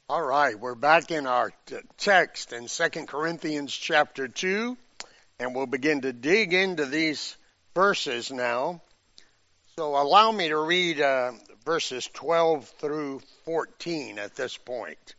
All right, we're back in our text in 2 Corinthians chapter 2, and we'll begin to dig into these verses now. So allow me to read verses 12 through 14 at this point.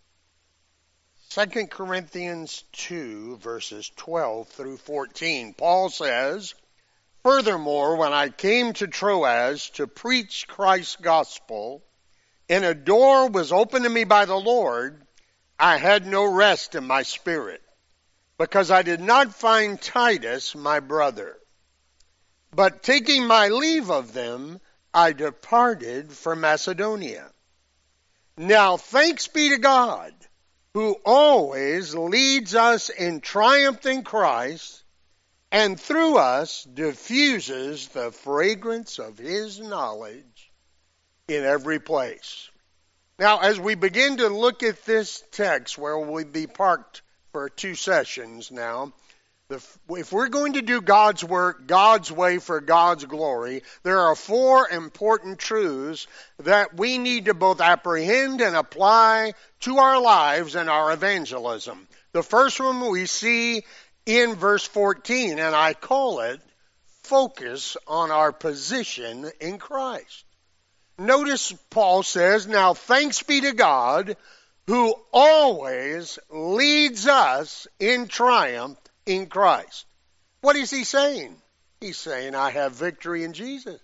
2 Corinthians 2, verses 12 through 14. Paul says, "Furthermore, when I came to Troas to preach Christ's gospel, and a door was opened to me by the Lord, I had no rest in my spirit, because I did not find Titus, my brother. But taking my leave of them, I departed for Macedonia. Now thanks be to God, who always leads us in triumph in Christ, and through us diffuses the fragrance of his knowledge in every place." Now, as we begin to look at this text, where we'll be parked for 2 sessions now, if we're going to do God's work, God's way for God's glory, there are 4 important truths that we need to both apprehend and apply to our lives and our evangelism. The first one we see in verse 14, and I call it focus on our position in Christ. Notice Paul says, "Now thanks be to God who always leads us in triumph in Christ." What is he saying? He's saying, I have victory in Jesus.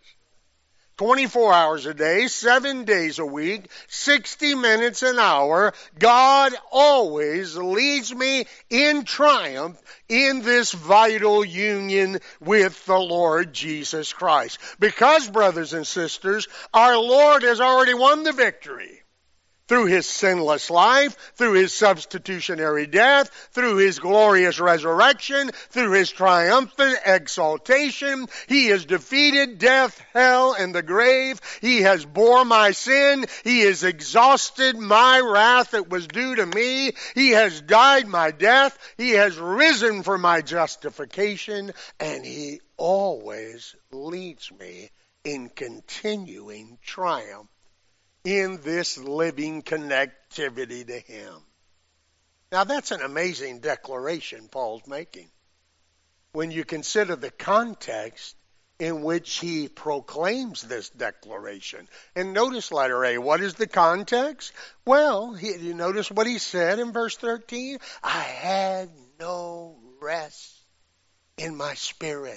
24 hours a day, 7 days a week, 60 minutes an hour, God always leads me in triumph in this vital union with the Lord Jesus Christ. Because, brothers and sisters, our Lord has already won the victory. Through his sinless life, through his substitutionary death, through his glorious resurrection, through his triumphant exaltation, he has defeated death, hell, and the grave. He has bore my sin. He has exhausted my wrath that was due to me. He has died my death. He has risen for my justification, and he always leads me in continuing triumph in this living connectivity to him. Now that's an amazing declaration Paul's making when you consider the context in which he proclaims this declaration. And notice letter A. What is the context? Well, you notice what he said in verse 13? I had no rest in my spirit.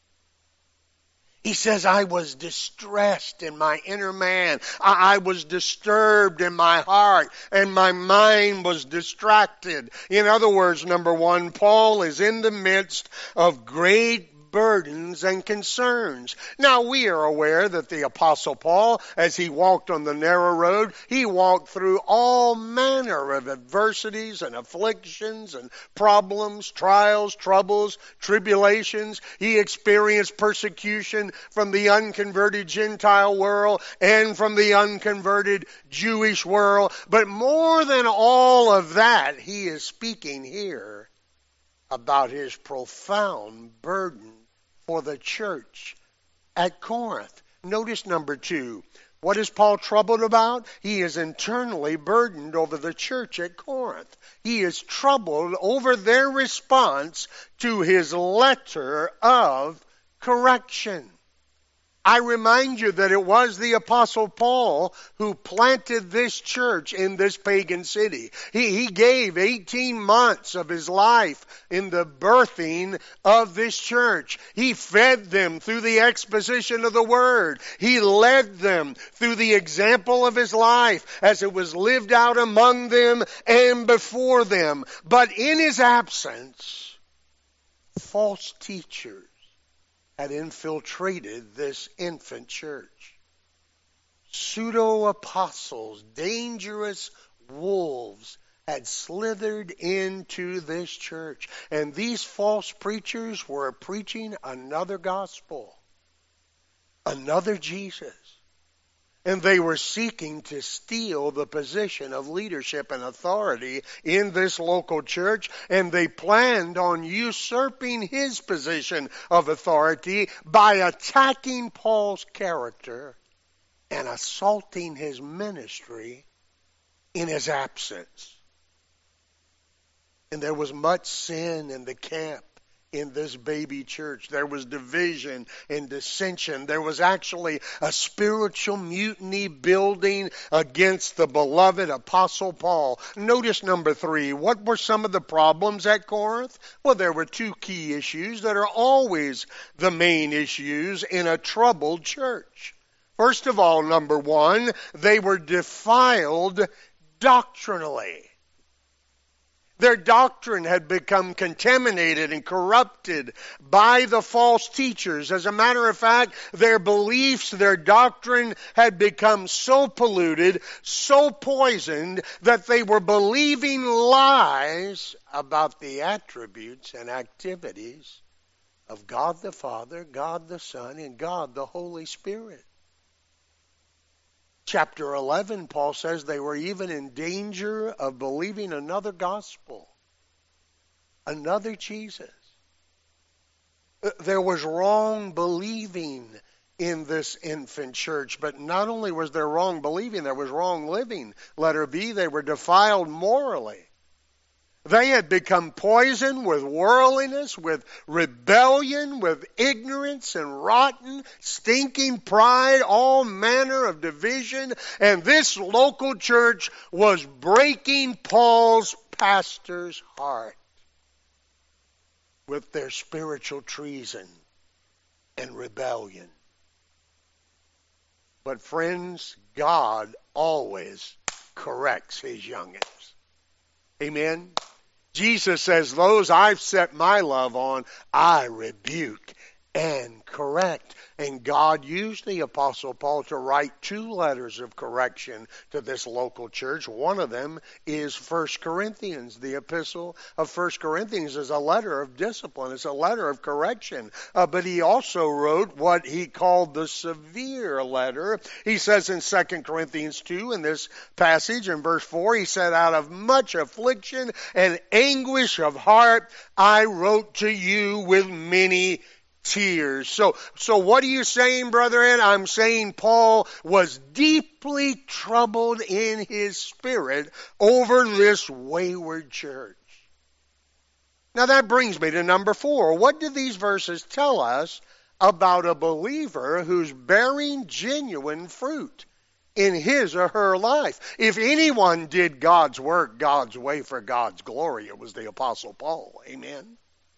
He says, I was distressed in my inner man. I was disturbed in my heart, and my mind was distracted. In other words, number 1, Paul is in the midst of great burdens and concerns. Now, we are aware that the Apostle Paul, as he walked on the narrow road, he walked through all manner of adversities and afflictions and problems, trials, troubles, tribulations. He experienced persecution from the unconverted Gentile world and from the unconverted Jewish world. But more than all of that, he is speaking here about his profound burden for the church at Corinth. Notice number 2. What is Paul troubled about? He is internally burdened over the church at Corinth. He is troubled over their response to his letter of correction. I remind you that it was the Apostle Paul who planted this church in this pagan city. He gave 18 months of his life in the birthing of this church. He fed them through the exposition of the Word. He led them through the example of his life as it was lived out among them and before them. But in his absence, false teachers had infiltrated this infant church. Pseudo-apostles, dangerous wolves, had slithered into this church. And these false preachers were preaching another gospel, another Jesus. And they were seeking to steal the position of leadership and authority in this local church, and they planned on usurping his position of authority by attacking Paul's character and assaulting his ministry in his absence. And there was much sin in the camp in this baby church. There was division and dissension. There was actually a spiritual mutiny building against the beloved Apostle Paul. Notice number 3. What were some of the problems at Corinth? Well, there were 2 key issues that are always the main issues in a troubled church. First of all, number 1, they were defiled doctrinally. Their doctrine had become contaminated and corrupted by the false teachers. As a matter of fact, their beliefs, their doctrine had become so polluted, so poisoned, that they were believing lies about the attributes and activities of God the Father, God the Son, and God the Holy Spirit. Chapter 11, Paul says they were even in danger of believing another gospel, another Jesus. There was wrong believing in this infant church, but not only was there wrong believing, there was wrong living. Letter B, they were defiled morally. They had become poisoned with worldliness, with rebellion, with ignorance and rotten, stinking pride, all manner of division. And this local church was breaking Paul's pastor's heart with their spiritual treason and rebellion. But friends, God always corrects his youngins. Amen? Jesus says, those I've set my love on, I rebuke and correct. And God used the Apostle Paul to write 2 letters of correction to this local church. One of them is 1 Corinthians. The epistle of 1 Corinthians is a letter of discipline. It's a letter of correction. But he also wrote what he called the severe letter. He says in 2 Corinthians 2, in this passage, in verse 4, he said, out of much affliction and anguish of heart, I wrote to you with many tears. So what are you saying, Brother Ed? I'm saying Paul was deeply troubled in his spirit over this wayward church. Now that brings me to number 4. What do these verses tell us about a believer who's bearing genuine fruit in his or her life? If anyone did God's work God's way for God's glory, it was the Apostle Paul. Amen.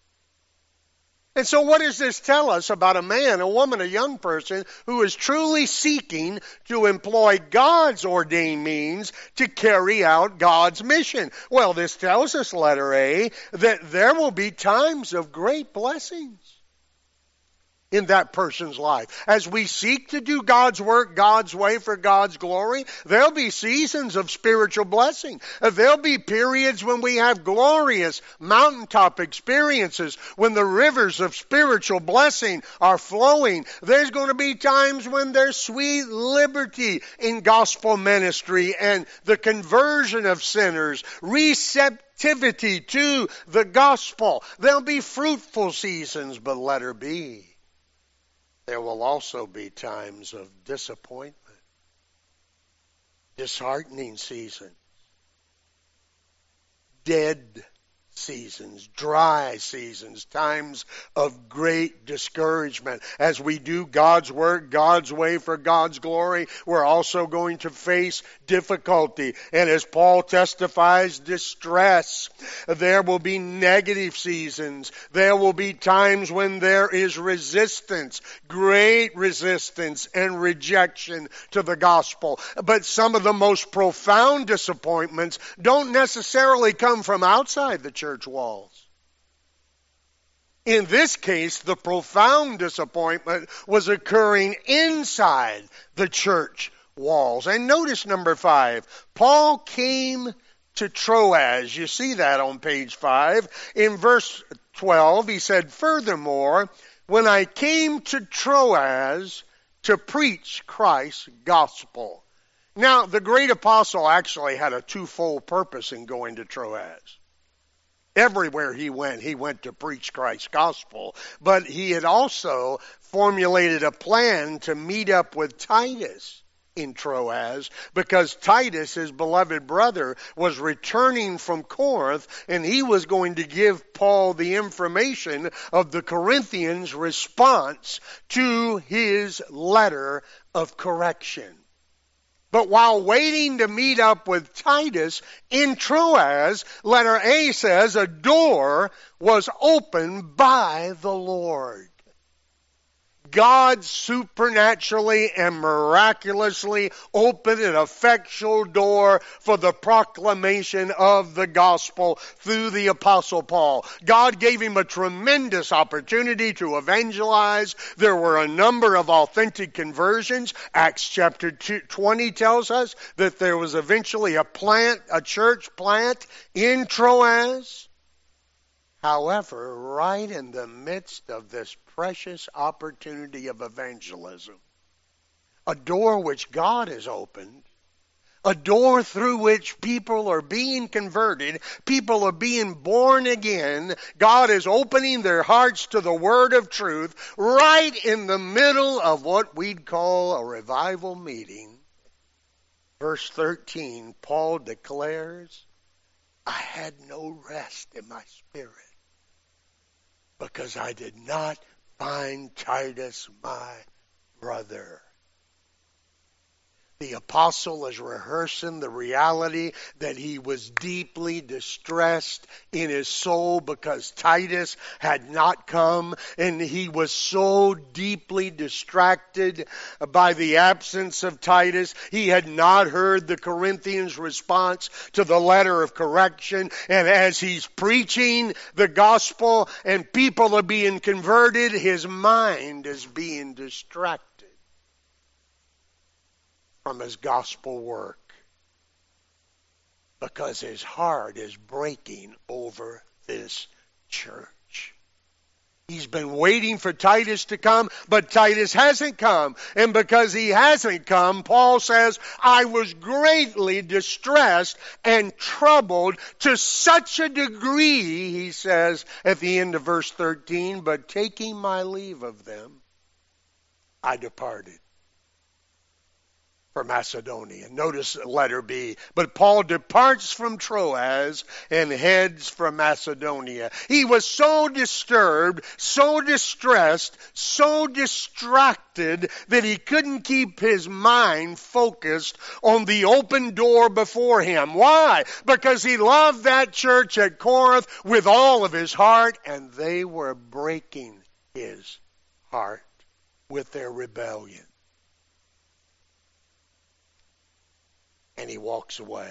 And so what does this tell us about a man, a woman, a young person who is truly seeking to employ God's ordained means to carry out God's mission? Well, this tells us, letter A, that there will be times of great blessings in that person's life. As we seek to do God's work God's way for God's glory, there'll be seasons of spiritual blessing. There'll be periods when we have glorious mountaintop experiences, when the rivers of spiritual blessing are flowing. There's going to be times when there's sweet liberty in gospel ministry and the conversion of sinners, receptivity to the gospel. There'll be fruitful seasons, but letter B, there will also be times of disappointment, disheartening seasons, dead seasons, dry seasons, times of great discouragement. As we do God's work God's way for God's glory, we're also going to face difficulty. And as Paul testifies, distress. There will be negative seasons. There will be times when there is resistance, great resistance and rejection to the gospel. But some of the most profound disappointments don't necessarily come from outside the church walls. In this case, the profound disappointment was occurring inside the church walls. And notice number 5, Paul came to Troas. You see that on page 5. In verse 12, he said, furthermore, when I came to Troas to preach Christ's gospel. Now, the great apostle actually had a twofold purpose in going to Troas. Everywhere he went to preach Christ's gospel. But he had also formulated a plan to meet up with Titus in Troas because Titus, his beloved brother, was returning from Corinth, and he was going to give Paul the information of the Corinthians' response to his letter of correction. But while waiting to meet up with Titus in Troas, letter A says a door was opened by the Lord. God supernaturally and miraculously opened an effectual door for the proclamation of the gospel through the Apostle Paul. God gave him a tremendous opportunity to evangelize. There were a number of authentic conversions. Acts chapter 20 tells us that there was eventually a church plant in Troas. However, right in the midst of this precious opportunity of evangelism, a door which God has opened, a door through which people are being converted, people are being born again, God is opening their hearts to the word of truth, right in the middle of what we'd call a revival meeting. Verse 13, Paul declares, I had no rest in my spirit, because I did not find Titus my brother. The apostle is rehearsing the reality that he was deeply distressed in his soul because Titus had not come, and he was so deeply distracted by the absence of Titus. He had not heard the Corinthians' response to the letter of correction, and as he's preaching the gospel and people are being converted, his mind is being distracted from his gospel work because his heart is breaking over this church. He's been waiting for Titus to come, but Titus hasn't come. And because he hasn't come, Paul says, I was greatly distressed and troubled to such a degree, he says at the end of verse 13, but taking my leave of them, I departed for Macedonia. Notice letter B. But Paul departs from Troas and heads for Macedonia. He was so disturbed, so distressed, so distracted that he couldn't keep his mind focused on the open door before him. Why? Because he loved that church at Corinth with all of his heart, and they were breaking his heart with their rebellion. And he walks away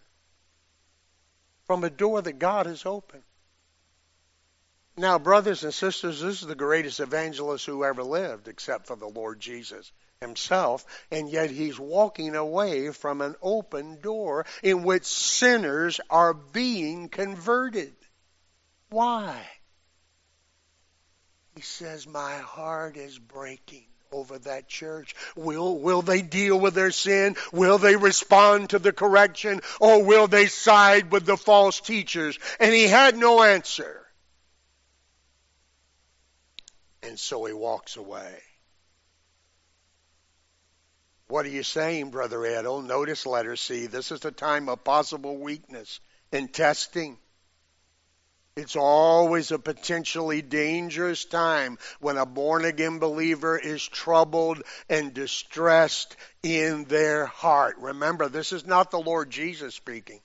from a door that God has opened. Now, brothers and sisters, this is the greatest evangelist who ever lived, except for the Lord Jesus himself. And yet he's walking away from an open door in which sinners are being converted. Why? He says, my heart is breaking over that church. Will they deal with their sin? Will they respond to the correction? Or will they side with the false teachers? And he had no answer. And so he walks away. What are you saying, Brother Edel? Notice letter C. This is the time of possible weakness and testing. It's always a potentially dangerous time when a born-again believer is troubled and distressed in their heart. Remember, this is not the Lord Jesus speaking.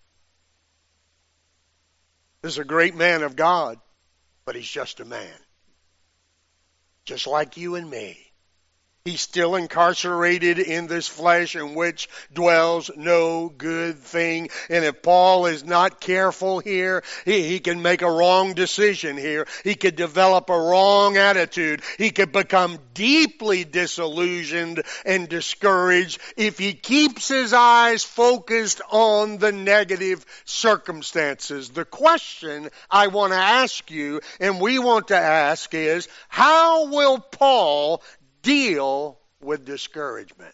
This is a great man of God, but he's just a man. Just like you and me. He's still incarcerated in this flesh in which dwells no good thing. And if Paul is not careful here, he can make a wrong decision here. He could develop a wrong attitude. He could become deeply disillusioned and discouraged if he keeps his eyes focused on the negative circumstances. The question I want to ask you, and we want to ask, is how will Paul deal with discouragement?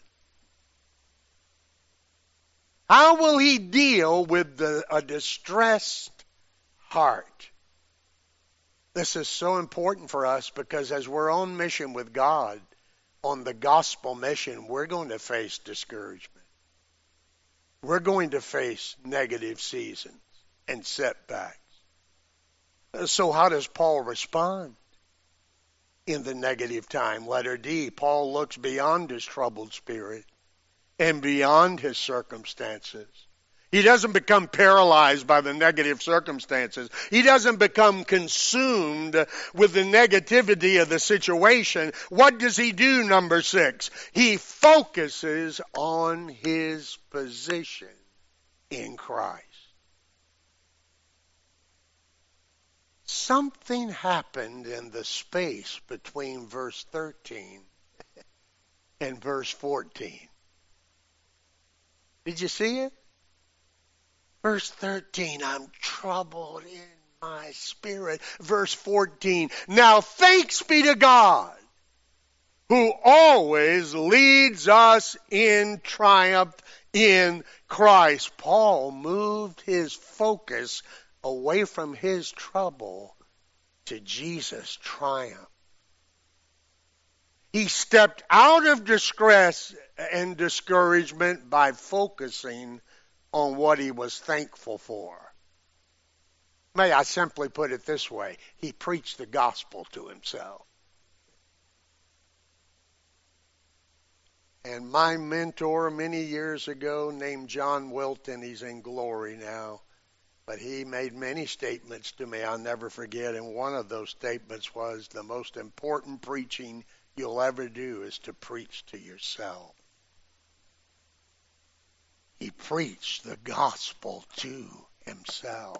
How will he deal with a distressed heart? This is so important for us because as we're on mission with God, on the gospel mission, we're going to face discouragement. We're going to face negative seasons and setbacks. So how does Paul respond in the negative time? Letter D, Paul looks beyond his troubled spirit and beyond his circumstances. He doesn't become paralyzed by the negative circumstances. He doesn't become consumed with the negativity of the situation. What does he do, number 6? He focuses on his position in Christ. Something happened in the space between verse 13 and verse 14. Did you see it? Verse 13, I'm troubled in my spirit. Verse 14, now thanks be to God who always leads us in triumph in Christ. Paul moved his focus away from his trouble to Jesus' triumph. He stepped out of distress and discouragement by focusing on what he was thankful for. May I simply put it this way? He preached the gospel to himself. And my mentor many years ago, named John Wilton, he's in glory now, but he made many statements to me I'll never forget, and one of those statements was, the most important preaching you'll ever do is to preach to yourself. He preached the gospel to himself.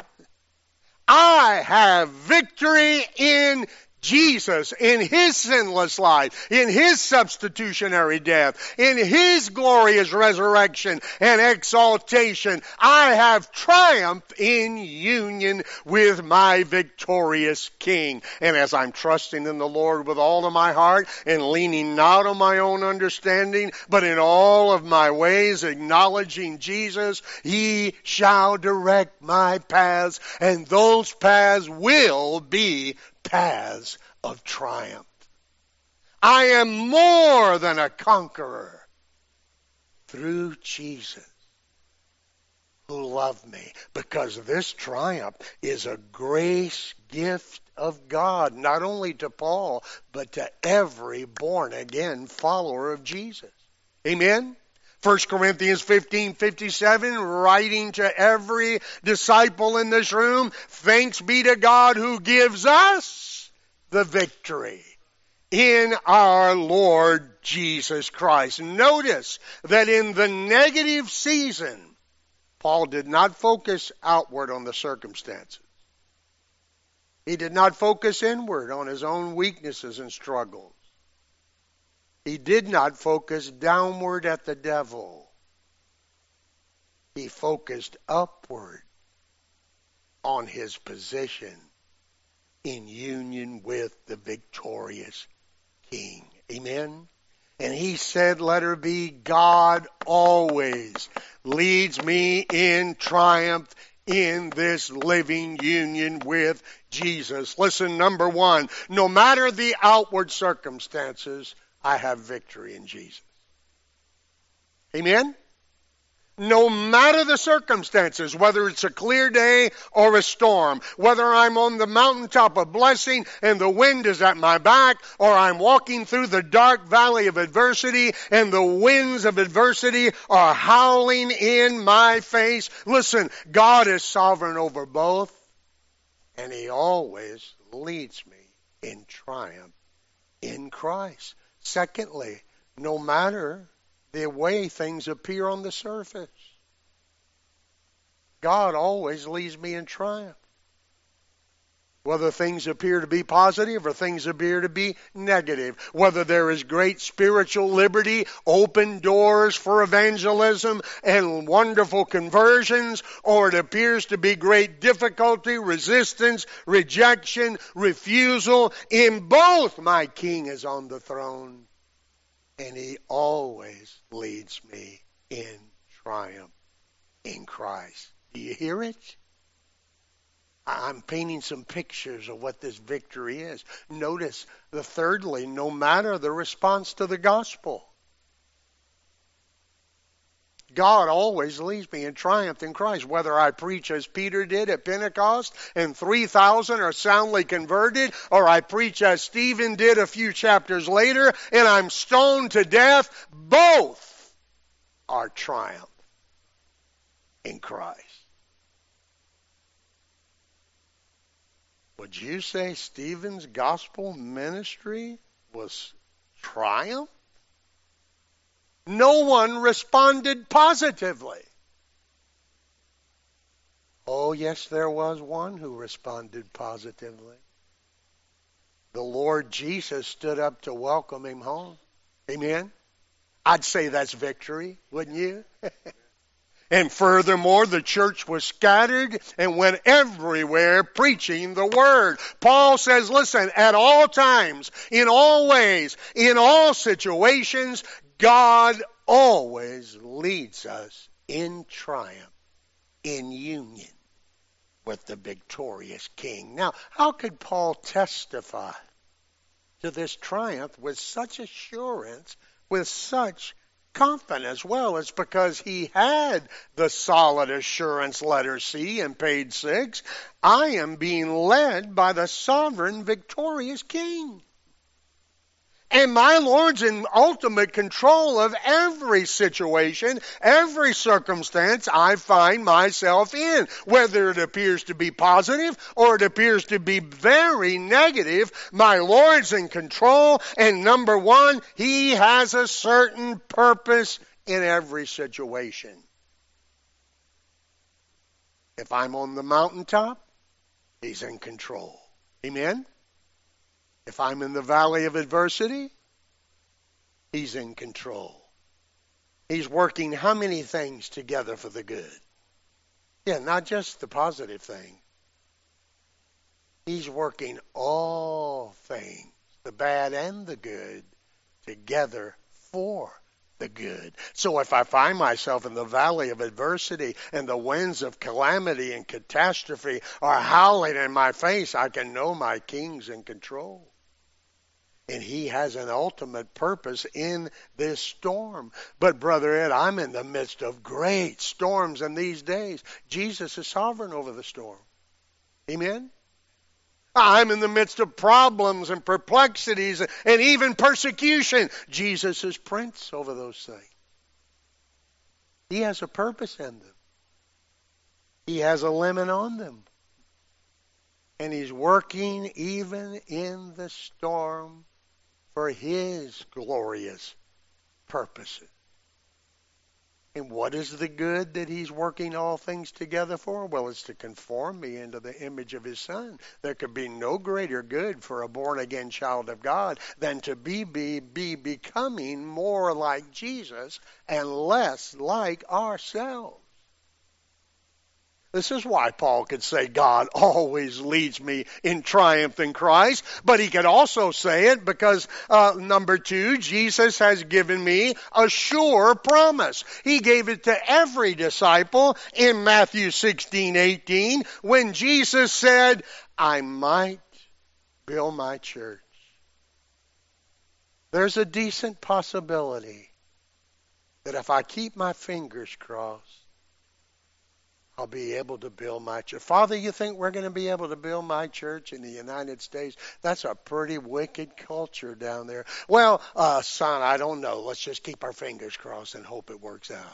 I have victory in Jesus, in his sinless life, in his substitutionary death, in his glorious resurrection and exaltation. I have triumph in union with my victorious King. And as I'm trusting in the Lord with all of my heart and leaning not on my own understanding, but in all of my ways acknowledging Jesus, he shall direct my paths, and those paths will be paths of triumph. I am more than a conqueror through Jesus who loved me, because this triumph is a grace gift of God, not only to Paul, but to every born-again follower of Jesus. Amen? 1 Corinthians 15:57, writing to every disciple in this room, thanks be to God who gives us the victory in our Lord Jesus Christ. Notice that in the negative season, Paul did not focus outward on the circumstances. He did not focus inward on his own weaknesses and struggles. He did not focus downward at the devil. He focused upward on his position in union with the victorious King. Amen? And he said, letter B, God always leads me in triumph in this living union with Jesus. Listen, number 1, no matter the outward circumstances, I have victory in Jesus. Amen? No matter the circumstances, whether it's a clear day or a storm, whether I'm on the mountaintop of blessing and the wind is at my back, or I'm walking through the dark valley of adversity and the winds of adversity are howling in my face. Listen, God is sovereign over both, and he always leads me in triumph in Christ. Secondly, no matter the way things appear on the surface, God always leads me in triumph. Whether things appear to be positive or things appear to be negative, whether there is great spiritual liberty, open doors for evangelism and wonderful conversions, or it appears to be great difficulty, resistance, rejection, refusal, in both my King is on the throne, and he always leads me in triumph in Christ. Do you hear it? I'm painting some pictures of what this victory is. Notice, thirdly, no matter the response to the gospel, God always leads me in triumph in Christ. Whether I preach as Peter did at Pentecost and 3,000 are soundly converted, or I preach as Stephen did a few chapters later and I'm stoned to death, both are triumph in Christ. Would you say Stephen's gospel ministry was triumph? No one responded positively. Oh, yes, there was one who responded positively. The Lord Jesus stood up to welcome him home. Amen? I'd say that's victory, wouldn't you? And furthermore, the church was scattered and went everywhere preaching the word. Paul says, listen, at all times, in all ways, in all situations, God always leads us in triumph, in union with the victorious King. Now, how could Paul testify to this triumph with such assurance, with such confidence? Well, it's because he had the solid assurance, letter C in page 6. I am being led by the sovereign victorious King. And my Lord's in ultimate control of every situation, every circumstance I find myself in, whether it appears to be positive or it appears to be very negative. My Lord's in control, and number one, he has a certain purpose in every situation. If I'm on the mountaintop, he's in control. Amen? If I'm in the valley of adversity, he's in control. He's working how many things together for the good? Yeah, not just the positive thing. He's working all things, the bad and the good, together for the good. So if I find myself in the valley of adversity and the winds of calamity and catastrophe are howling in my face, I can know my King's in control. And he has an ultimate purpose in this storm. But Brother Ed, I'm in the midst of great storms in these days. Jesus is sovereign over the storm. Amen? I'm in the midst of problems and perplexities and even persecution. Jesus is prince over those things. He has a purpose in them. He has a limit on them. And he's working even in the storm for his glorious purposes. And what is the good that he's working all things together for? Well, it's to conform me into the image of his Son. There could be no greater good for a born-again child of God than to be becoming more like Jesus and less like ourselves. This is why Paul could say God always leads me in triumph in Christ. But he could also say it because, number two, Jesus has given me a sure promise. He gave it to every disciple in Matthew 16:18 when Jesus said, I might build my church. There's a decent possibility that if I keep my fingers crossed, I'll be able to build my church. Father, you think we're going to be able to build my church in the United States? That's a pretty wicked culture down there. Well, son, I don't know. Let's just keep our fingers crossed and hope it works out.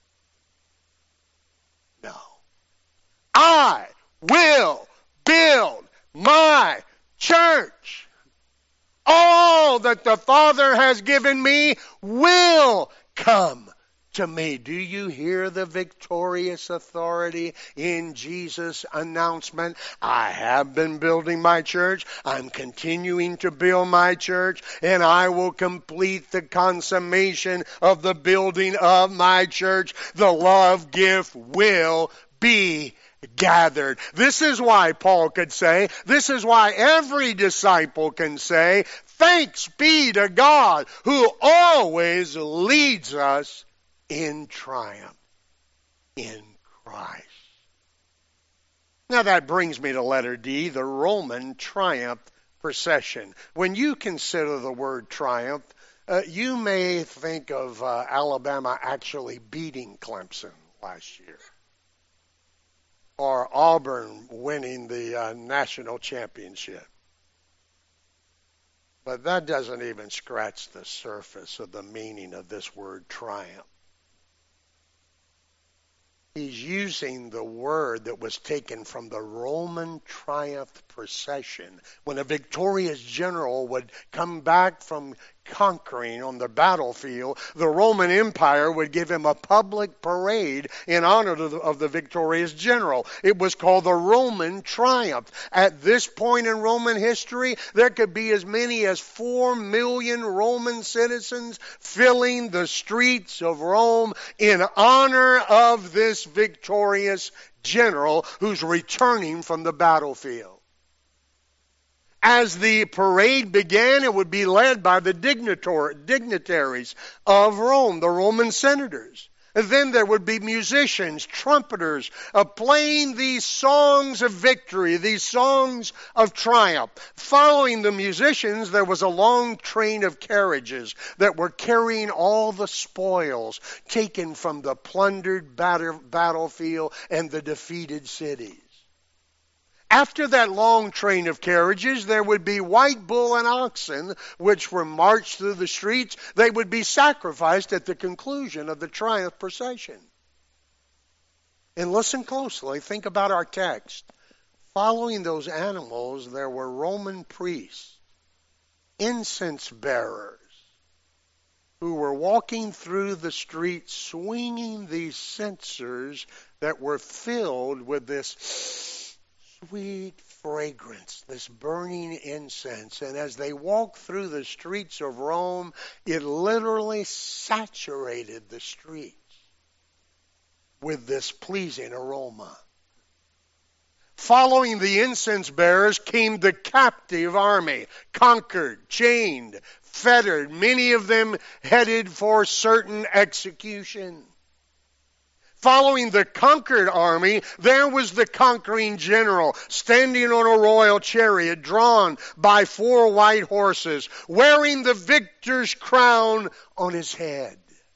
No. I will build my church. All that the Father has given me will come to me. Do you hear the victorious authority in Jesus' announcement? I have been building my church. I'm continuing to build my church, and I will complete the consummation of the building of my church. The love gift will be gathered. This is why Paul could say, this is why every disciple can say, thanks be to God who always leads us in triumph in Christ. Now that brings me to letter D, the Roman triumph procession. When you consider the word triumph, you may think of Alabama actually beating Clemson last year, or Auburn winning the national championship. But that doesn't even scratch the surface of the meaning of this word triumph. He's using the word that was taken from the Roman triumph procession. When a victorious general would come back from conquering on the battlefield, the Roman Empire would give him a public parade in honor of the victorious general. It was called the Roman triumph. At this point in Roman history, there could be as many as 4 million Roman citizens filling the streets of Rome in honor of this victorious general who's returning from the battlefield. As the parade began, it would be led by the dignitaries of Rome, the Roman senators. And then there would be musicians, trumpeters, playing these songs of victory, these songs of triumph. Following the musicians, there was a long train of carriages that were carrying all the spoils taken from the plundered battlefield and the defeated cities. After that long train of carriages, there would be white bull and oxen, which were marched through the streets. They would be sacrificed at the conclusion of the triumph procession. And listen closely, think about our text. Following those animals, there were Roman priests, incense bearers, who were walking through the streets swinging these censers that were filled with this sweet fragrance, this burning incense. And as they walked through the streets of Rome, it literally saturated the streets with this pleasing aroma. Following the incense bearers came the captive army, conquered, chained, fettered, many of them headed for certain execution. Following the conquered army, there was the conquering general, standing on a royal chariot drawn by 4 white horses, wearing the victor's crown on his head.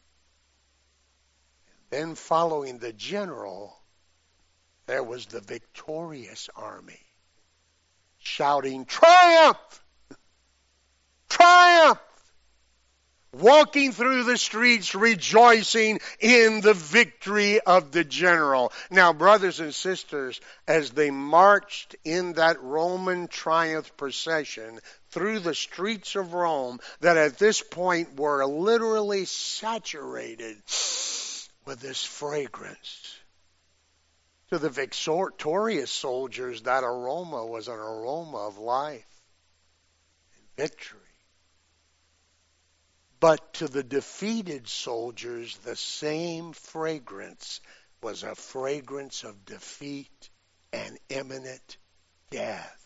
Then following the general, there was the victorious army, shouting, "Triumph! Triumph!" Walking through the streets rejoicing in the victory of the general. Now, brothers and sisters, as they marched in that Roman triumph procession through the streets of Rome, that at this point were literally saturated with this fragrance, to the victorious soldiers, that aroma was an aroma of life and victory. But to the defeated soldiers, the same fragrance was a fragrance of defeat and imminent death.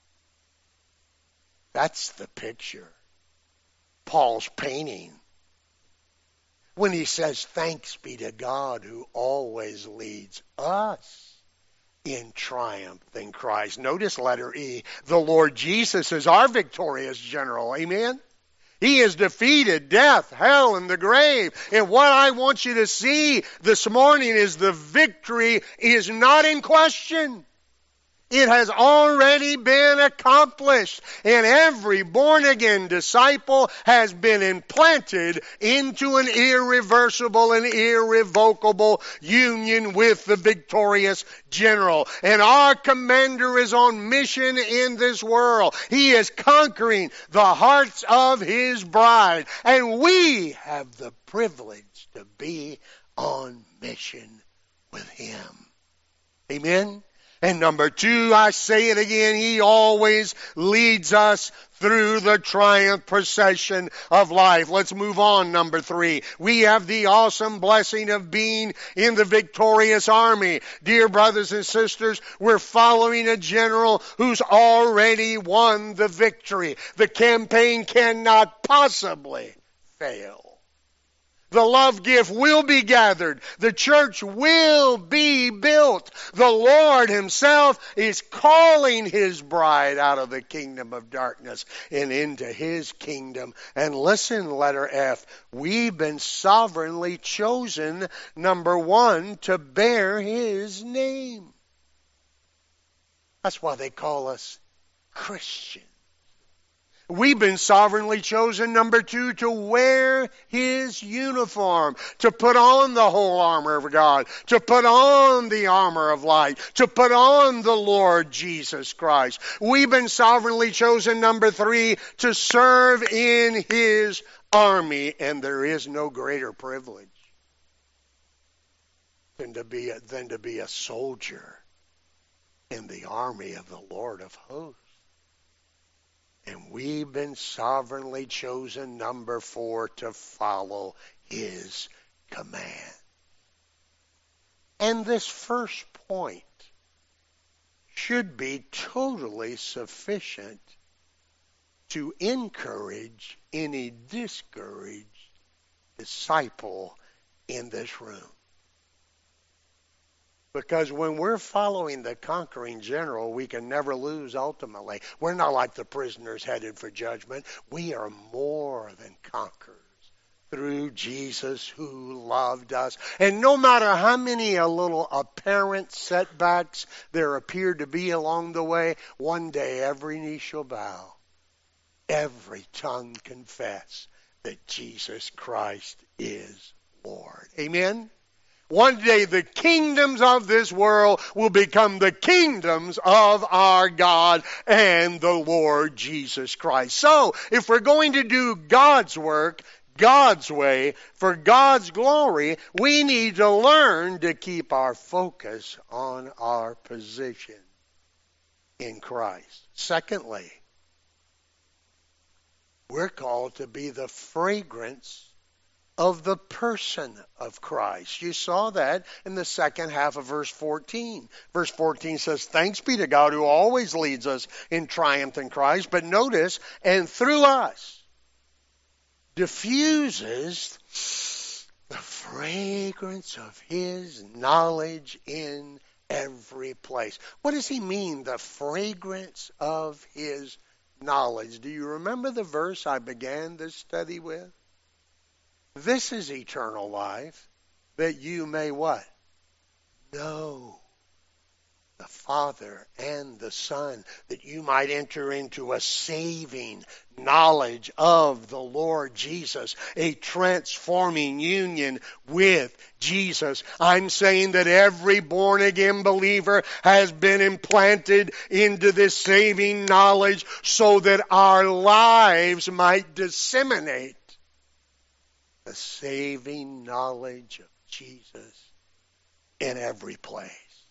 That's the picture Paul's painting when he says, "Thanks be to God who always leads us in triumph in Christ." Notice letter E. The Lord Jesus is our victorious general. Amen? He has defeated death, hell, and the grave. And what I want you to see this morning is the victory is not in question. It has already been accomplished. And every born-again disciple has been implanted into an irreversible and irrevocable union with the victorious general. And our commander is on mission in this world. He is conquering the hearts of his bride. And we have the privilege to be on mission with him. Amen? And number 2, I say it again, he always leads us through the triumph procession of life. Let's move on, number 3. We have the awesome blessing of being in the victorious army. Dear brothers and sisters, we're following a general who's already won the victory. The campaign cannot possibly fail. The love gift will be gathered. The church will be built. The Lord himself is calling his bride out of the kingdom of darkness and into his kingdom. And listen, letter F, we've been sovereignly chosen, number one, to bear his name. That's why they call us Christians. We've been sovereignly chosen, number two, to wear his uniform, to put on the whole armor of God, to put on the armor of light, to put on the Lord Jesus Christ. We've been sovereignly chosen, number three, to serve in his army, and there is no greater privilege than to be a soldier in the army of the Lord of hosts. And we've been sovereignly chosen, number four, to follow his command. And this first point should be totally sufficient to encourage any discouraged disciple in this room. Because when we're following the conquering general, we can never lose ultimately. We're not like the prisoners headed for judgment. We are more than conquerors through Jesus who loved us. And no matter how many little apparent setbacks there appear to be along the way, one day every knee shall bow, every tongue confess that Jesus Christ is Lord. Amen? One day the kingdoms of this world will become the kingdoms of our God and the Lord Jesus Christ. So, if we're going to do God's work, God's way, for God's glory, we need to learn to keep our focus on our position in Christ. Secondly, we're called to be the fragrance of the person of Christ. You saw that in the second half of verse 14. Verse 14 says, thanks be to God who always leads us in triumph in Christ. But notice, and through us diffuses the fragrance of his knowledge in every place. What does he mean, the fragrance of his knowledge? Do you remember the verse I began this study with? This is eternal life, that you may what? Know the Father and the Son, that you might enter into a saving knowledge of the Lord Jesus, a transforming union with Jesus. I'm saying that every born-again believer has been implanted into this saving knowledge so that our lives might disseminate the saving knowledge of Jesus in every place.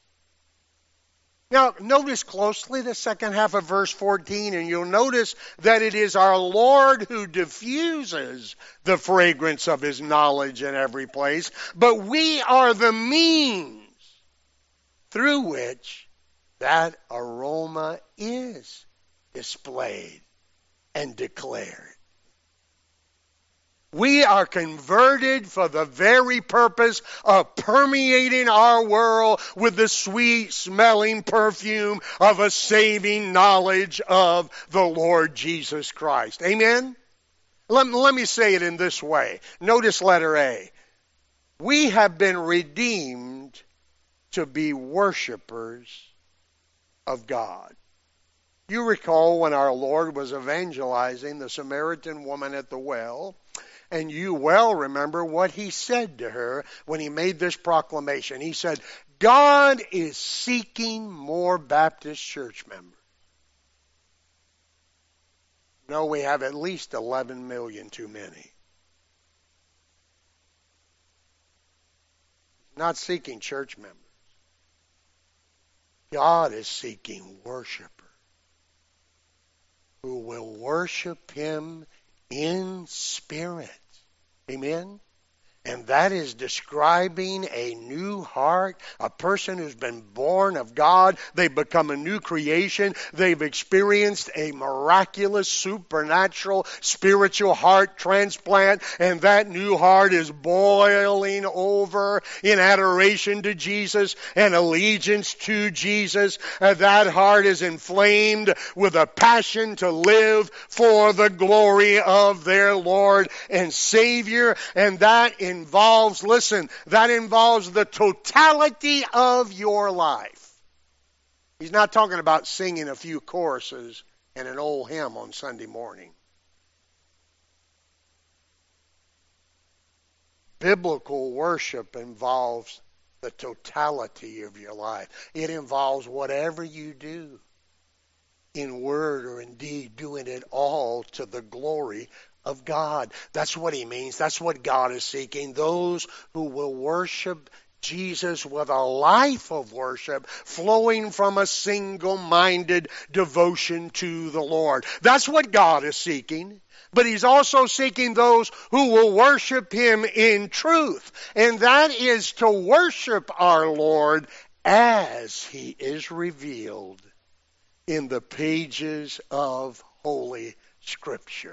Now, notice closely the second half of verse 14, and you'll notice that it is our Lord who diffuses the fragrance of his knowledge in every place, but we are the means through which that aroma is displayed and declared. We are converted for the very purpose of permeating our world with the sweet-smelling perfume of a saving knowledge of the Lord Jesus Christ. Amen? Let me say it in this way. Notice letter A. We have been redeemed to be worshipers of God. You recall when our Lord was evangelizing the Samaritan woman at the well, and you well remember what he said to her when he made this proclamation. He said, God is seeking more Baptist church members. No, we have at least 11 million too many. Not seeking church members. God is seeking worshipers who will worship him in spirit. Amen? And that is describing a new heart, a person who's been born of God. They've become a new creation. They've experienced a miraculous, supernatural, spiritual heart transplant. And that new heart is boiling over in adoration to Jesus and allegiance to Jesus. That heart is inflamed with a passion to live for the glory of their Lord and Savior. And that involves, listen, that involves the totality of your life. He's not talking about singing a few choruses and an old hymn on Sunday morning. Biblical worship involves the totality of your life. It involves whatever you do, in word or in deed, doing it all to the glory of God. That's what he means. That's what God is seeking. Those who will worship Jesus with a life of worship flowing from a single-minded devotion to the Lord. That's what God is seeking. But he's also seeking those who will worship him in truth. And that is to worship our Lord as he is revealed in the pages of Holy Scripture.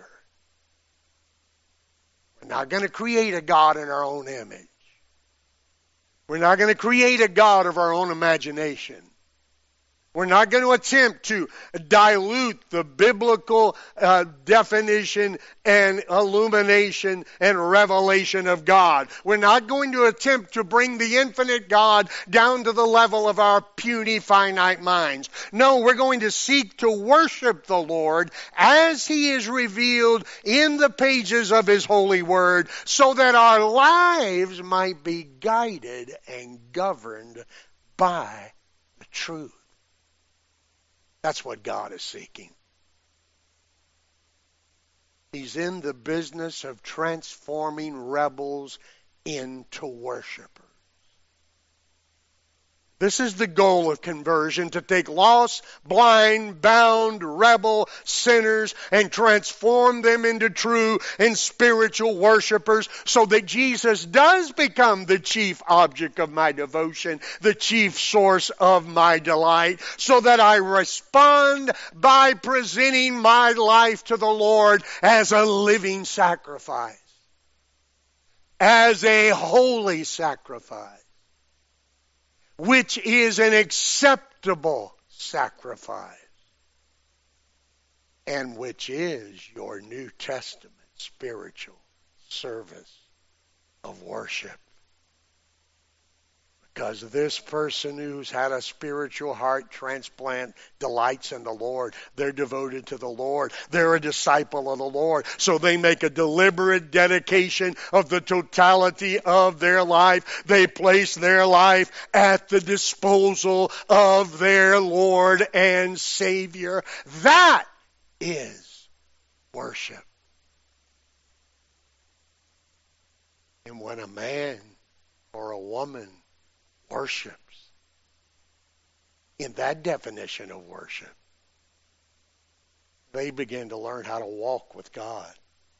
We're not going to create a God in our own image. We're not going to create a God of our own imagination. We're not going to attempt to dilute the biblical definition and illumination and revelation of God. We're not going to attempt to bring the infinite God down to the level of our puny, finite minds. No, we're going to seek to worship the Lord as he is revealed in the pages of his holy word, so that our lives might be guided and governed by the truth. That's what God is seeking. He's in the business of transforming rebels into worshipers. This is the goal of conversion, to take lost, blind, bound, rebel sinners and transform them into true and spiritual worshipers, so that Jesus does become the chief object of my devotion, the chief source of my delight, so that I respond by presenting my life to the Lord as a living sacrifice, as a holy sacrifice, which is an acceptable sacrifice, and which is your New Testament spiritual service of worship. Because this person who's had a spiritual heart transplant delights in the Lord. They're devoted to the Lord. They're a disciple of the Lord. So they make a deliberate dedication of the totality of their life. They place their life at the disposal of their Lord and Savior. That is worship. And when a man or a woman worships in that definition of worship, they begin to learn how to walk with God.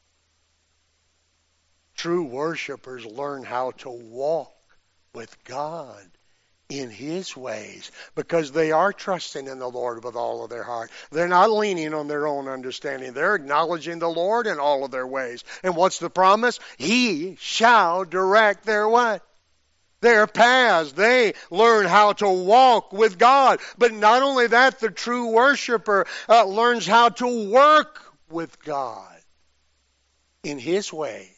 True worshipers learn how to walk with God in his ways, because they are trusting in the Lord with all of their heart. They're not leaning on their own understanding. They're acknowledging the Lord in all of their ways. And what's the promise? He shall direct their what? Their paths. They learn how to walk with God. But not only that, the true worshiper learns how to work with God in his ways.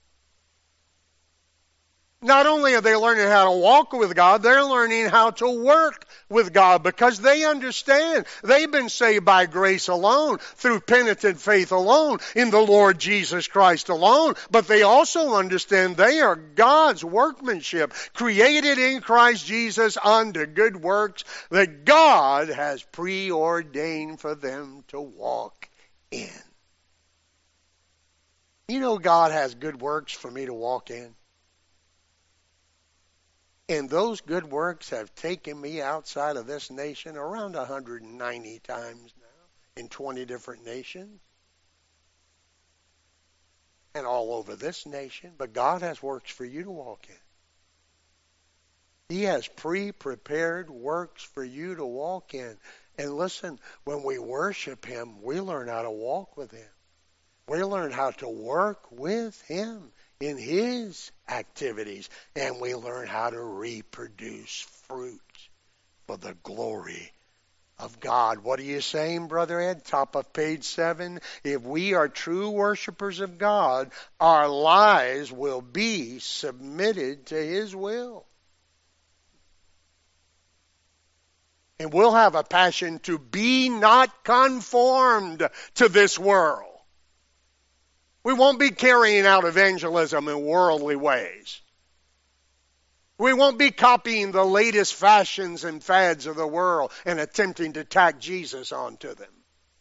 Not only are they learning how to walk with God, they're learning how to work with God, because they understand they've been saved by grace alone, through penitent faith alone, in the Lord Jesus Christ alone. But they also understand they are God's workmanship, created in Christ Jesus unto good works that God has preordained for them to walk in. You know, God has good works for me to walk in. And those good works have taken me outside of this nation around 190 times now, in 20 different nations. and all over this nation, but God has works for you to walk in. He has pre-prepared works for you to walk in. And listen, when we worship Him, we learn how to walk with Him. We learn how to work with Him in His activities. And we learn how to reproduce fruit for the glory of God. What are you saying, Brother Ed? Top of page 7. If we are true worshipers of God, our lives will be submitted to His will. And we'll have a passion to be not conformed to this world. We won't be carrying out evangelism in worldly ways. We won't be copying the latest fashions and fads of the world and attempting to tack Jesus onto them.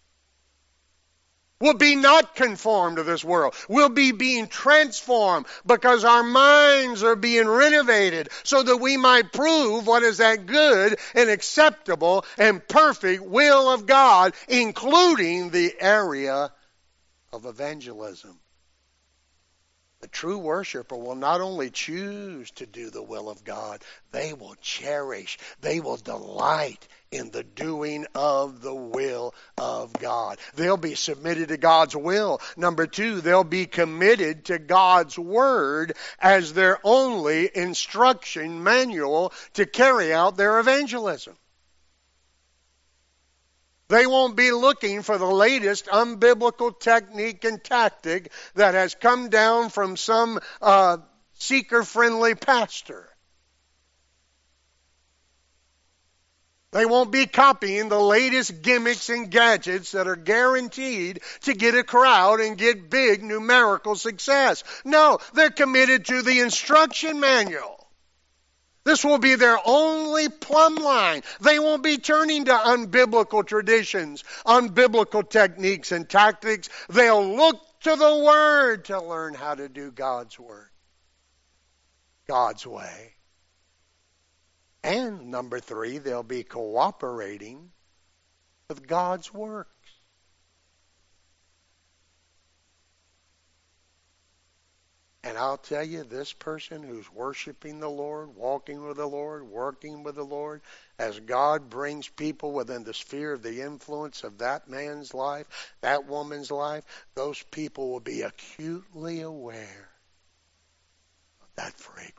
We'll be not conformed to this world. We'll be being transformed because our minds are being renovated so that we might prove what is that good and acceptable and perfect will of God, including the area of evangelism. The true worshiper will not only choose to do the will of God, they will cherish, they will delight in the doing of the will of God. They'll be submitted to God's will. Number 2, they'll be committed to God's word as their only instruction manual to carry out their evangelism. They won't be looking for the latest unbiblical technique and tactic that has come down from some seeker-friendly pastor. They won't be copying the latest gimmicks and gadgets that are guaranteed to get a crowd and get big numerical success. No, they're committed to the instruction manual. This will be their only plumb line. They won't be turning to unbiblical traditions, unbiblical techniques and tactics. They'll look to the Word to learn how to do God's work, God's way. And number 3, they'll be cooperating with God's works. And I'll tell you, this person who's worshiping the Lord, walking with the Lord, working with the Lord, as God brings people within the sphere of the influence of that man's life, that woman's life, those people will be acutely aware of that fragrance.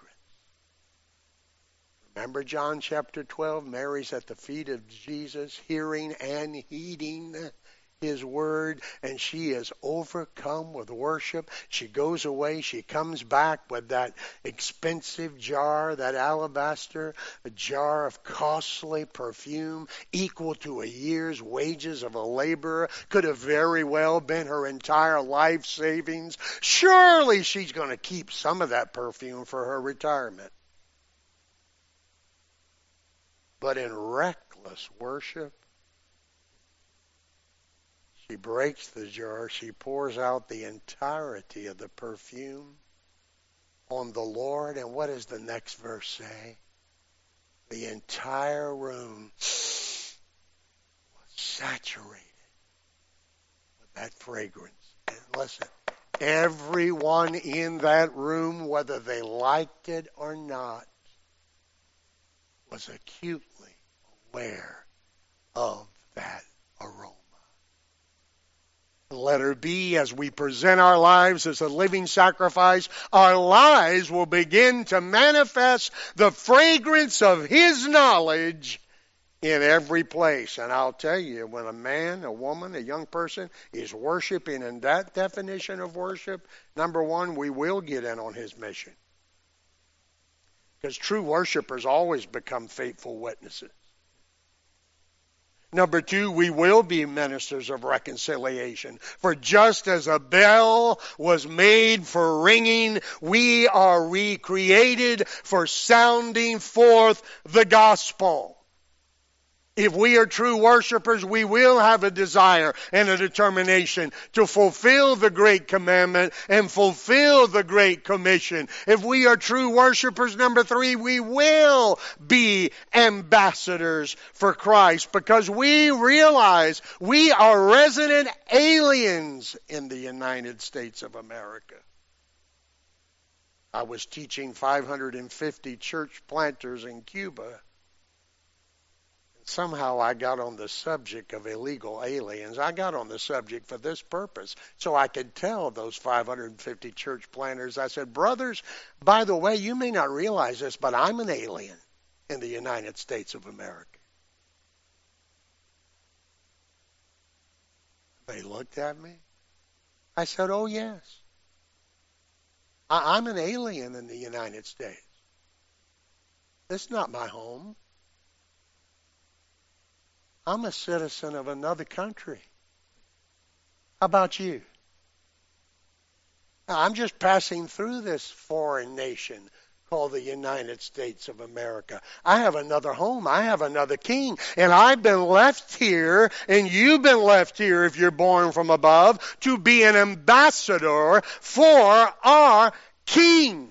Remember John chapter 12? Mary's at the feet of Jesus, hearing and heeding His word, and she is overcome with worship. She goes away. She comes back with that expensive jar, that alabaster, a jar of costly perfume equal to a year's wages of a laborer. Could have very well been her entire life savings. Surely she's going to keep some of that perfume for her retirement. But in reckless worship, she breaks the jar. She pours out the entirety of the perfume on the Lord. And what does the next verse say? The entire room was saturated with that fragrance. And listen, everyone in that room, whether they liked it or not, was acutely aware of that aroma. Letter B, as we present our lives as a living sacrifice, our lives will begin to manifest the fragrance of His knowledge in every place. And I'll tell you, when a man, a woman, a young person is worshiping in that definition of worship, number 1, we will get in on His mission. Because true worshipers always become faithful witnesses. Number 2, we will be ministers of reconciliation. For just as a bell was made for ringing, we are recreated for sounding forth the gospel. If we are true worshipers, we will have a desire and a determination to fulfill the great commandment and fulfill the great commission. If we are true worshipers, number 3, we will be ambassadors for Christ because we realize we are resident aliens in the United States of America. I was teaching 550 church planters in Cuba. Somehow I got on the subject of illegal aliens. I got on the subject for this purpose, so I could tell those 550 church planters, I said, brothers, by the way, you may not realize this, but I'm an alien in the United States of America. They looked at me. I said, oh, yes. I'm an alien in the United States. This is not my home. I'm a citizen of another country. How about you? I'm just passing through this foreign nation called the United States of America. I have another home. I have another king. And I've been left here, and you've been left here if you're born from above, to be an ambassador for our king.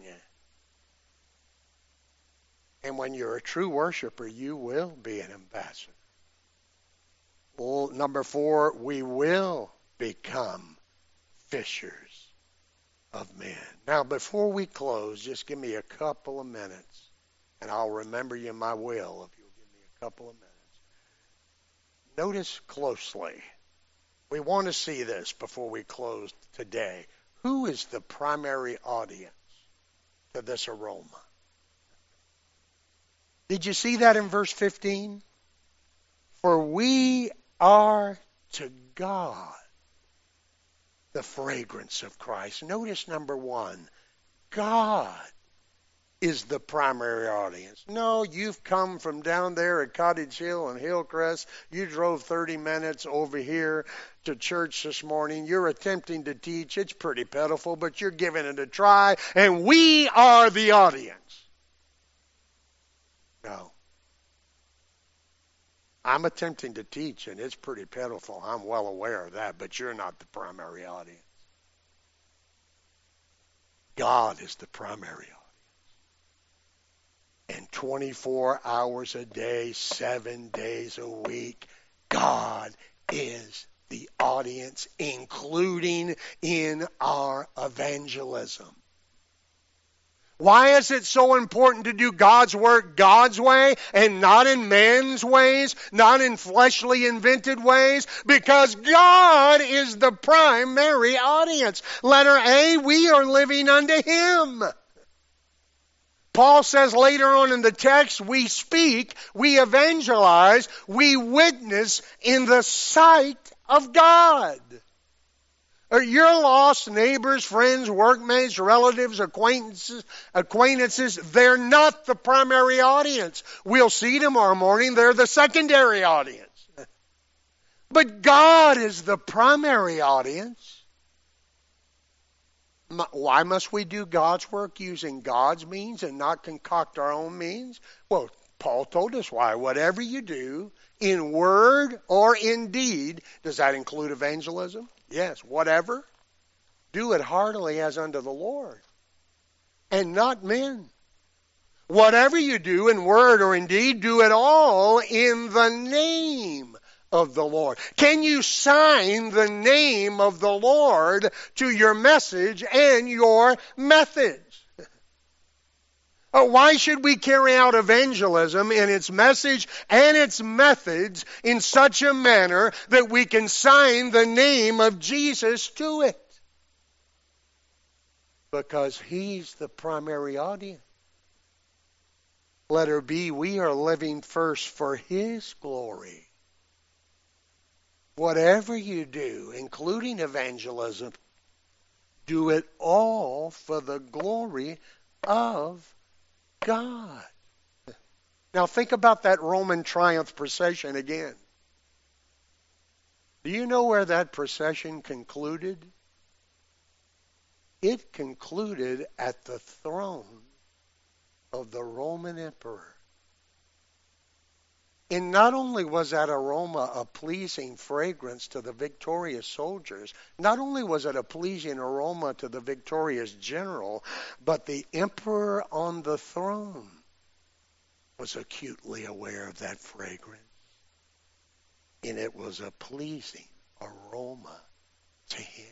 And when you're a true worshiper, you will be an ambassador. Well, number 4, we will become fishers of men. Now, before we close, just give me a couple of minutes, and I'll remember you in my will if you'll give me a couple of minutes. Notice closely. We want to see this before we close today. Who is the primary audience to this aroma? Did you see that in verse 15? For we are to God the fragrance of Christ. Notice number 1, God is the primary audience. No, you've come from down there at Cottage Hill and Hillcrest. You drove 30 minutes over here to church this morning. You're attempting to teach. It's pretty pitiful, but you're giving it a try, and we are the audience. No. I'm attempting to teach, and it's pretty pitiful. I'm well aware of that, but you're not the primary audience. God is the primary audience. And 24 hours a day, 7 days a week, God is the audience, including in our evangelism. Why is it so important to do God's work God's way and not in man's ways, not in fleshly invented ways? Because God is the primary audience. Letter A, we are living unto Him. Paul says later on in the text, we speak, we evangelize, we witness in the sight of God. Your lost neighbors, friends, workmates, relatives, acquaintances, they're not the primary audience. We'll see tomorrow morning, they're the secondary audience. But God is the primary audience. Why must we do God's work using God's means and not concoct our own means? Well, Paul told us why. Whatever you do, in word or in deed, does that include evangelism? Yes, whatever. Do it heartily as unto the Lord, and not men. Whatever you do in word or in deed, do it all in the name of the Lord. Can you sign the name of the Lord to your message and your methods? Why should we carry out evangelism in its message and its methods in such a manner that we can sign the name of Jesus to it? Because He's the primary audience. Letter B, we are living first for His glory. Whatever you do, including evangelism, do it all for the glory of God. Now think about that Roman triumph procession again. Do you know where that procession concluded? It concluded at the throne of the Roman emperor. And not only was that aroma a pleasing fragrance to the victorious soldiers, not only was it a pleasing aroma to the victorious general, but the emperor on the throne was acutely aware of that fragrance. And it was a pleasing aroma to him.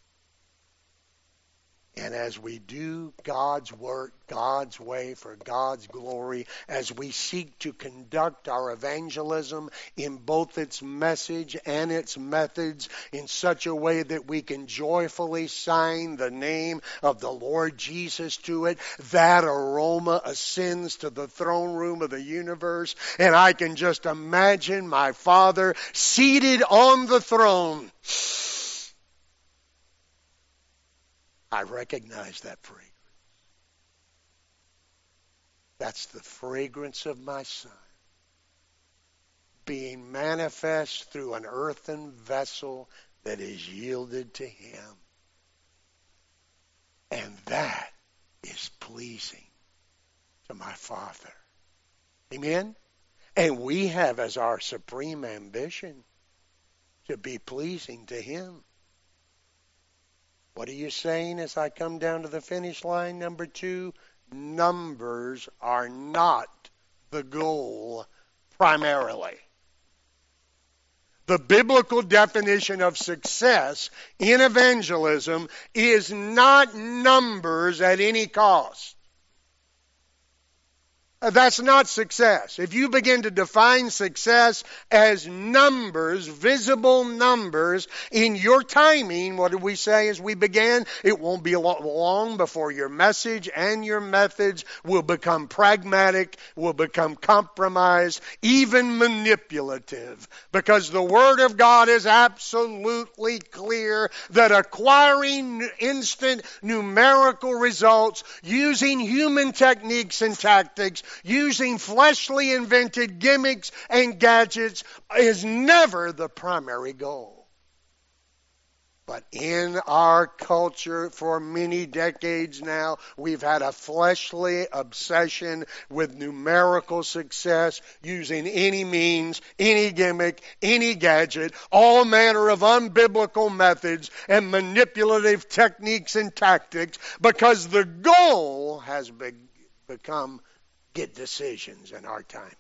And as we do God's work, God's way, for God's glory, as we seek to conduct our evangelism in both its message and its methods in such a way that we can joyfully sign the name of the Lord Jesus to it, that aroma ascends to the throne room of the universe. And I can just imagine my Father seated on the throne. I recognize that fragrance. That's the fragrance of my Son being manifest through an earthen vessel that is yielded to him. And that is pleasing to my Father. Amen? And we have as our supreme ambition to be pleasing to him. What are you saying as I come down to the finish line? Number 2, numbers are not the goal primarily. The biblical definition of success in evangelism is not numbers at any cost. That's not success. If you begin to define success as numbers, visible numbers, in your timing, what did we say as we began? It won't be long before your message and your methods will become pragmatic, will become compromised, even manipulative. Because the Word of God is absolutely clear that acquiring instant numerical results using human techniques and tactics, using fleshly invented gimmicks and gadgets is never the primary goal. But in our culture for many decades now, we've had a fleshly obsession with numerical success, using any means, any gimmick, any gadget, all manner of unbiblical methods and manipulative techniques and tactics, because the goal has become get decisions in our timing.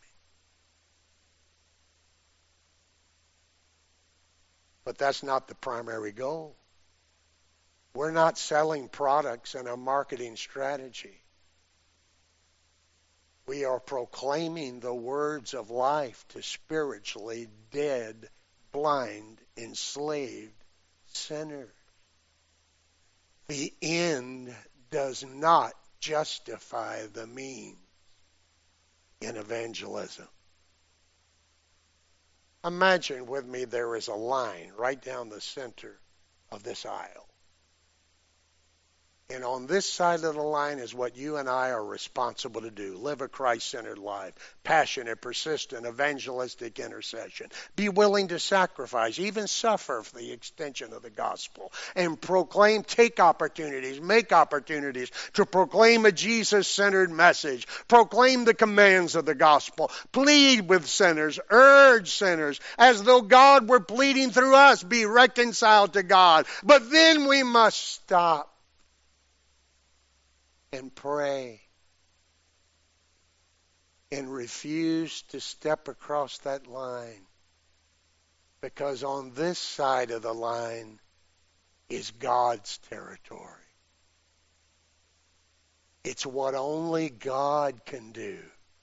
But that's not the primary goal. We're not selling products and a marketing strategy. We are proclaiming the words of life to spiritually dead, blind, enslaved sinners. The end does not justify the means in evangelism. Imagine with me there is a line right down the center of this aisle. And on this side of the line is what you and I are responsible to do. Live a Christ-centered life. Passionate, persistent, evangelistic intercession. Be willing to sacrifice, even suffer for the extension of the gospel. And proclaim, take opportunities, make opportunities to proclaim a Jesus-centered message. Proclaim the commands of the gospel. Plead with sinners. Urge sinners. As though God were pleading through us. Be reconciled to God. But then we must stop and pray and refuse to step across that line, because on this side of the line is God's territory. It's what only God can do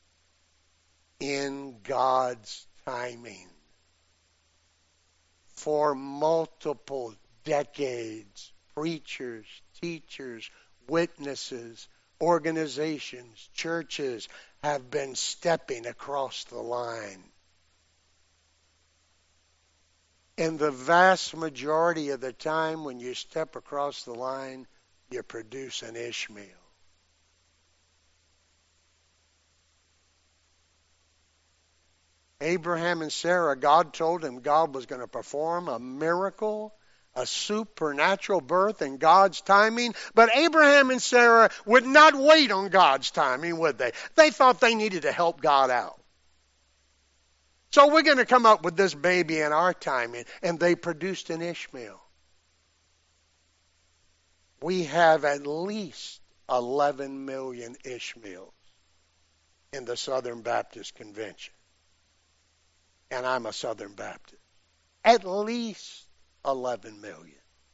in God's timing. For multiple decades, preachers, teachers, witnesses, organizations, churches have been stepping across the line. And the vast majority of the time when you step across the line, you produce an Ishmael. Abraham and Sarah, God told him God was going to perform a miracle, a supernatural birth in God's timing. But Abraham and Sarah would not wait on God's timing, would they? They thought they needed to help God out. So we're going to come up with this baby in our time, and they produced an Ishmael. We have at least 11 million Ishmaels in the Southern Baptist Convention. And I'm a Southern Baptist. At least 11 million.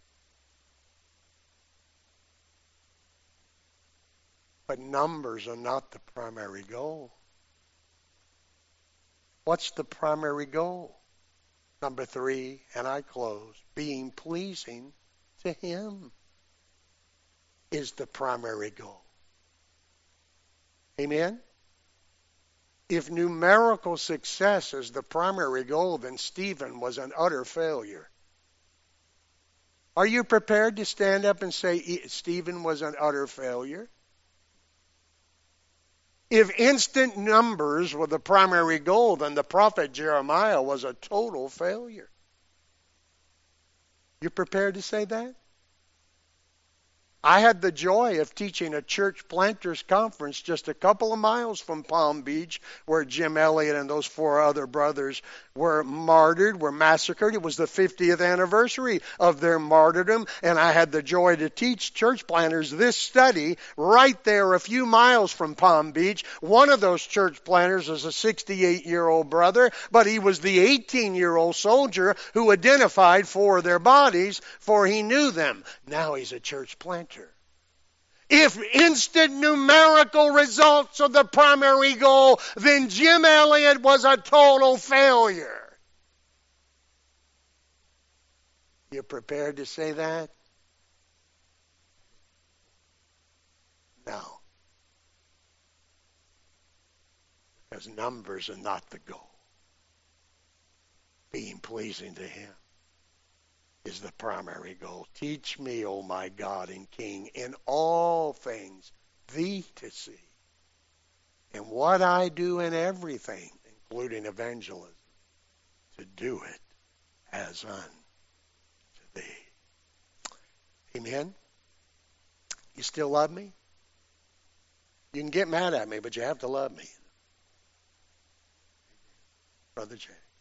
But numbers are not the primary goal. What's the primary goal? Number 3, and I close, being pleasing to Him is the primary goal. Amen? If numerical success is the primary goal, then Stephen was an utter failure. Are you prepared to stand up and say Stephen was an utter failure? If instant numbers were the primary goal, then the prophet Jeremiah was a total failure. You prepared to say that? I had the joy of teaching a church planters conference just a couple of miles from Palm Beach, where Jim Elliot and those 4 other brothers were martyred, were massacred. It was the 50th anniversary of their martyrdom, and I had the joy to teach church planters this study right there a few miles from Palm Beach. One of those church planters is a 68-year-old brother, but he was the 18-year-old soldier who identified 4 of their bodies, for he knew them. Now he's a church planter. If instant numerical results are the primary goal, then Jim Elliot was a total failure. You prepared to say that? No. Because numbers are not the goal. Being pleasing to Him is the primary goal. Teach me, O my God and King, in all things Thee to see. And what I do in everything, including evangelism, to do it as unto Thee. Amen? You still love me? You can get mad at me, but you have to love me. Brother Jay.